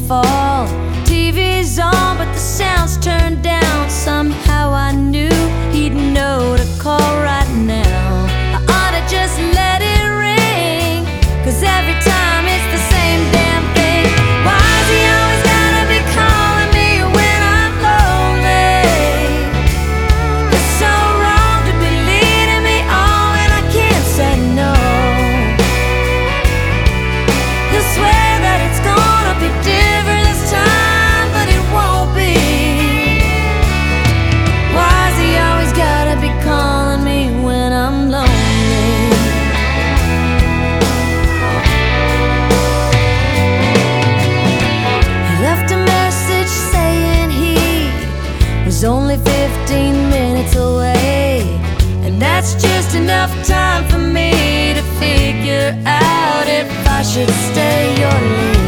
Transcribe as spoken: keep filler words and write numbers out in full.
fall. T V's on, but the sound's turned down. Somehow I knew he'd know to call right now. I ought to just let it ring, 'cause every time it's the same damn thing. Why's he always gotta be calling me when I'm lonely? It's so wrong to be leading me on when I can't say no. He'll swear that it's gonna be different this time, but it won't be. Why's he always gotta be calling me when I'm lonely? He left a message saying he was only fifteen minutes away, and that's just enough time for me to figure out if I should stay or leave.